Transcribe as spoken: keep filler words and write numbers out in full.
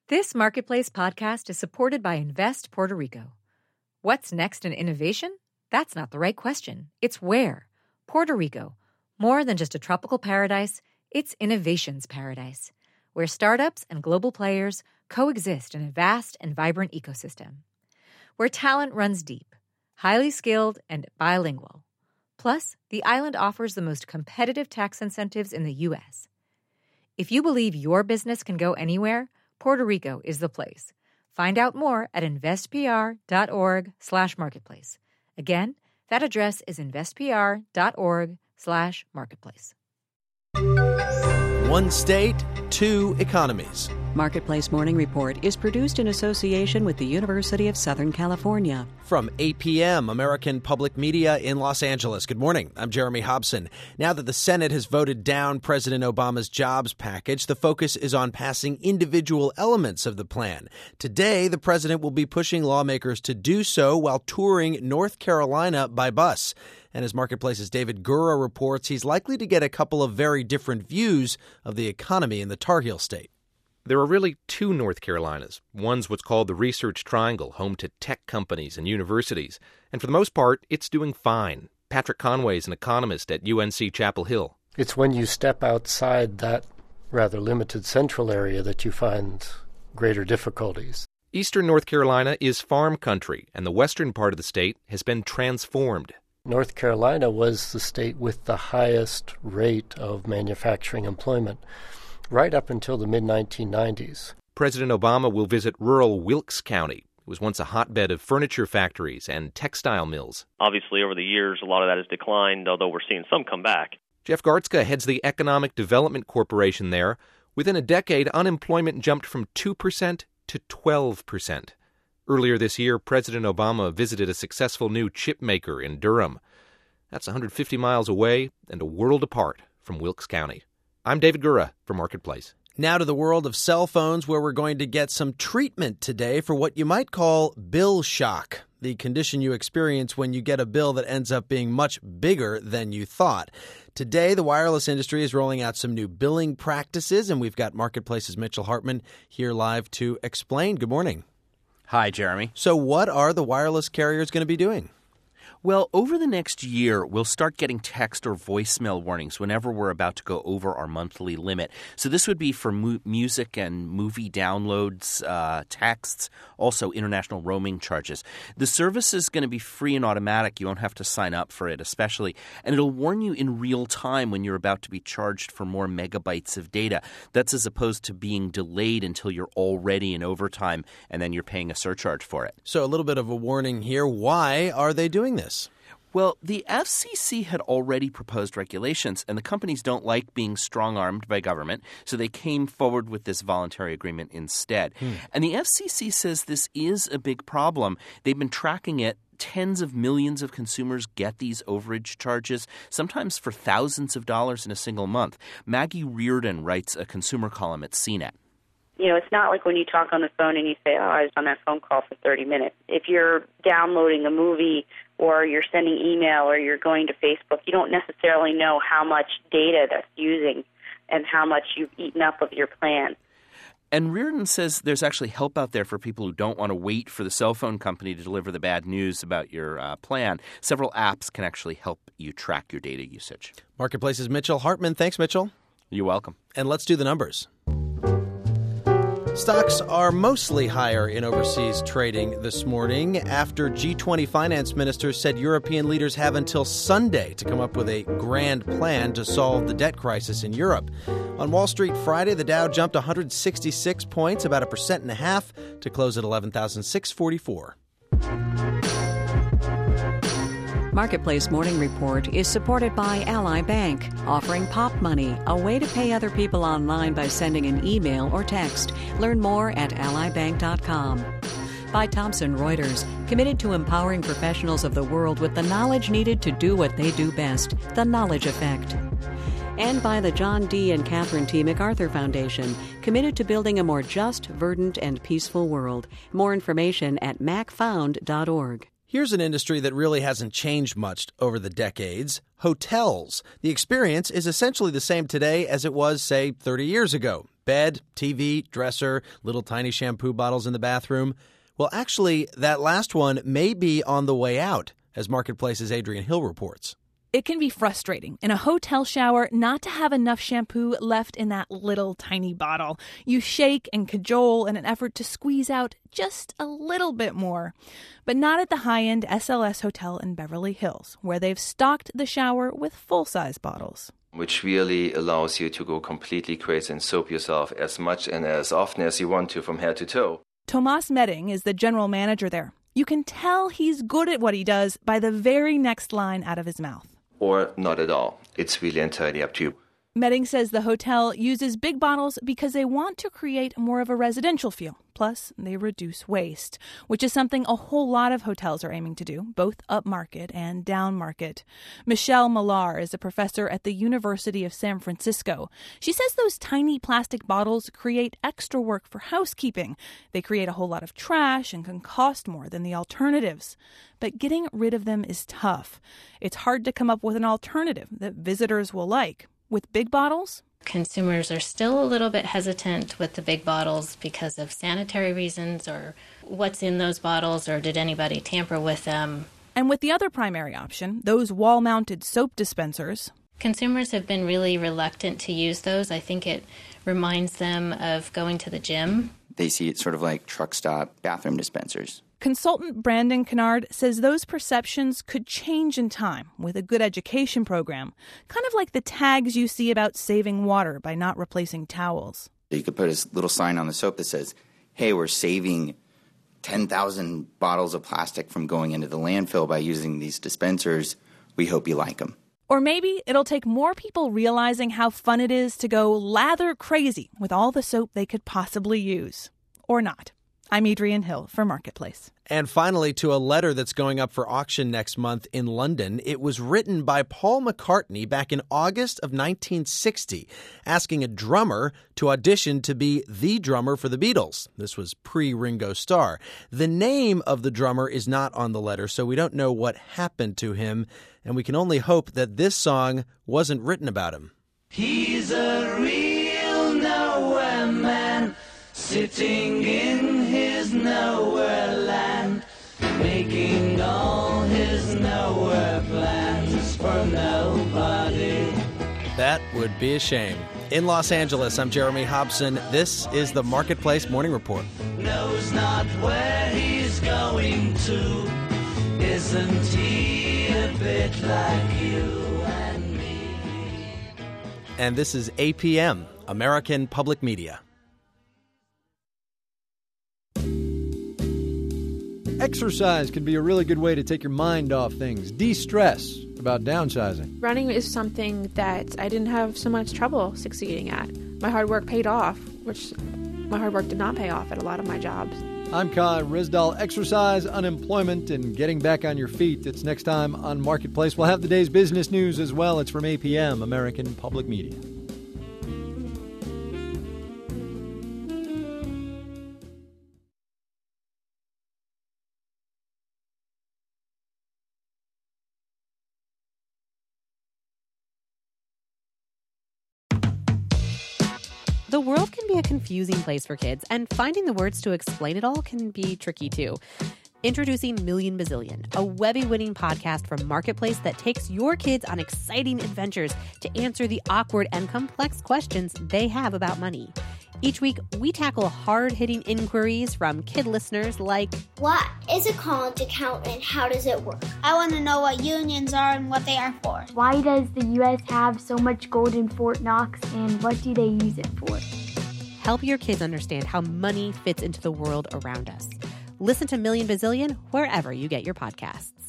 This Marketplace podcast is supported by Invest Puerto Rico. What's next in innovation? That's not the right question. It's where. Puerto Rico. More than just a tropical paradise, it's innovation's paradise, where startups and global players coexist in a vast and vibrant ecosystem. Where talent runs deep, highly skilled, and bilingual. Plus, the island offers the most competitive tax incentives in the U S. If you believe your business can go anywhere, Puerto Rico is the place. Find out more at investpr.org slash marketplace. Again, that address is investpr.org slash marketplace. One state, two economies. Marketplace Morning Report is produced in association with the University of Southern California. From A P M, American Public Media in Los Angeles. Good morning. I'm Jeremy Hobson. Now that the Senate has voted down President Obama's jobs package, the focus is on passing individual elements of the plan. Today, the president will be pushing lawmakers to do so while touring North Carolina by bus. And as Marketplace's David Gura reports, he's likely to get a couple of very different views of the economy in the Tar Heel state. There are really two North Carolinas. One's what's called the Research Triangle, home to tech companies and universities. And for the most part, it's doing fine. Patrick Conway is an economist at U N C Chapel Hill. It's when you step outside that rather limited central area that you find greater difficulties. Eastern North Carolina is farm country, and the western part of the state has been transformed. North Carolina was the state with the highest rate of manufacturing employment, right up until the mid nineteen nineties. President Obama will visit rural Wilkes County. It was once a hotbed of furniture factories and textile mills. Obviously, over the years, a lot of that has declined, although we're seeing some come back. Jeff Gartzka heads the Economic Development Corporation there. Within a decade, unemployment jumped from two percent to twelve percent. Earlier this year, President Obama visited a successful new chip maker in Durham. That's one hundred fifty miles away and a world apart from Wilkes County. I'm David Gura for Marketplace. Now to the world of cell phones, where we're going to get some treatment today for what you might call bill shock, the condition you experience when you get a bill that ends up being much bigger than you thought. Today, the wireless industry is rolling out some new billing practices, and we've got Marketplace's Mitchell Hartman here live to explain. Good morning. Hi, Jeremy. So what are the wireless carriers going to be doing? Well, over the next year, we'll start getting text or voicemail warnings whenever we're about to go over our monthly limit. So this would be for mu- music and movie downloads, uh, texts, also international roaming charges. The service is going to be free and automatic. You won't have to sign up for it, especially. And it'll warn you in real time when you're about to be charged for more megabytes of data. That's as opposed to being delayed until you're already in overtime and then you're paying a surcharge for it. So a little bit of a warning here. Why are they doing this? Well, the F C C had already proposed regulations, and the companies don't like being strong-armed by government, so they came forward with this voluntary agreement instead. Hmm. And the F C C says this is a big problem. They've been tracking it. Tens of millions of consumers get these overage charges, sometimes for thousands of dollars in a single month. Maggie Reardon writes a consumer column at C net. You know, it's not like when you talk on the phone and you say, oh, I was on that phone call for thirty minutes. If you're downloading a movie or you're sending email or you're going to Facebook, you don't necessarily know how much data that's using and how much you've eaten up of your plan. And Reardon says there's actually help out there for people who don't want to wait for the cell phone company to deliver the bad news about your uh, plan. Several apps can actually help you track your data usage. Marketplace's Mitchell Hartman. Thanks, Mitchell. You're welcome. And let's do the numbers. Stocks are mostly higher in overseas trading this morning after G twenty finance ministers said European leaders have until Sunday to come up with a grand plan to solve the debt crisis in Europe. On Wall Street Friday, the Dow jumped one hundred sixty-six points, about a percent and a half, to close at eleven thousand six hundred forty-four. Marketplace Morning Report is supported by Ally Bank, offering Pop Money, a way to pay other people online by sending an email or text. Learn more at ally bank dot com. By Thomson Reuters, committed to empowering professionals of the world with the knowledge needed to do what they do best, the Knowledge Effect. And by the John D. and Catherine T. MacArthur Foundation, committed to building a more just, verdant, and peaceful world. More information at mac found dot org. Here's an industry that really hasn't changed much over the decades: hotels. The experience is essentially the same today as it was, say, thirty years ago. Bed, T V, dresser, little tiny shampoo bottles in the bathroom. Well, actually, that last one may be on the way out, as Marketplace's Adrian Hill reports. It can be frustrating in a hotel shower not to have enough shampoo left in that little tiny bottle. You shake and cajole in an effort to squeeze out just a little bit more. But not at the high-end S L S Hotel in Beverly Hills, where they've stocked the shower with full-size bottles. Which really allows you to go completely crazy and soap yourself as much and as often as you want to from head to toe. Tomas Medding is the general manager there. You can tell he's good at what he does by the very next line out of his mouth. Or not at all. It's really entirely up to you. Medding says the hotel uses big bottles because they want to create more of a residential feel. Plus, they reduce waste, which is something a whole lot of hotels are aiming to do, both upmarket and downmarket. Michelle Millar is a professor at the University of San Francisco. She says those tiny plastic bottles create extra work for housekeeping. They create a whole lot of trash and can cost more than the alternatives. But getting rid of them is tough. It's hard to come up with an alternative that visitors will like. With big bottles, consumers are still a little bit hesitant with the big bottles because of sanitary reasons or what's in those bottles or did anybody tamper with them. And with the other primary option, those wall-mounted soap dispensers, consumers have been really reluctant to use those. I think it reminds them of going to the gym. They see it sort of like truck stop bathroom dispensers. Consultant Brandon Kennard says those perceptions could change in time with a good education program, kind of like the tags you see about saving water by not replacing towels. You could put a little sign on the soap that says, hey, we're saving ten thousand bottles of plastic from going into the landfill by using these dispensers. We hope you like them. Or maybe it'll take more people realizing how fun it is to go lather crazy with all the soap they could possibly use. Or not. I'm Adrian Hill for Marketplace. And finally, to a letter that's going up for auction next month in London. It was written by Paul McCartney back in August of nineteen sixty, asking a drummer to audition to be the drummer for the Beatles. This was pre-Ringo Starr. The name of the drummer is not on the letter, so we don't know what happened to him, and we can only hope that this song wasn't written about him. He's a real nowhere man, sitting in his nowhere land, making all his nowhere plans for nobody. That would be a shame. In Los Angeles, I'm Jeremy Hobson. This is the Marketplace Morning Report. Knows not where he's going to. Isn't he a bit like you and me? And this is A P M, American Public Media. Exercise can be a really good way to take your mind off things, de-stress about downsizing. Running is something that I didn't have so much trouble succeeding at. My hard work paid off, which my hard work did not pay off at a lot of my jobs. I'm Kai Rizdal. Exercise, unemployment, and getting back on your feet. It's next time on Marketplace. We'll have the day's business news as well. It's from A P M, American Public Media. The world can be a confusing place for kids, and finding the words to explain it all can be tricky too. Introducing Million Bazillion, a Webby-winning podcast from Marketplace that takes your kids on exciting adventures to answer the awkward and complex questions they have about money. Each week, we tackle hard-hitting inquiries from kid listeners like, what is a college account and how does it work? I want to know what unions are and what they are for. Why does the U S have so much gold in Fort Knox and what do they use it for? Help your kids understand how money fits into the world around us. Listen to Million Bazillion wherever you get your podcasts.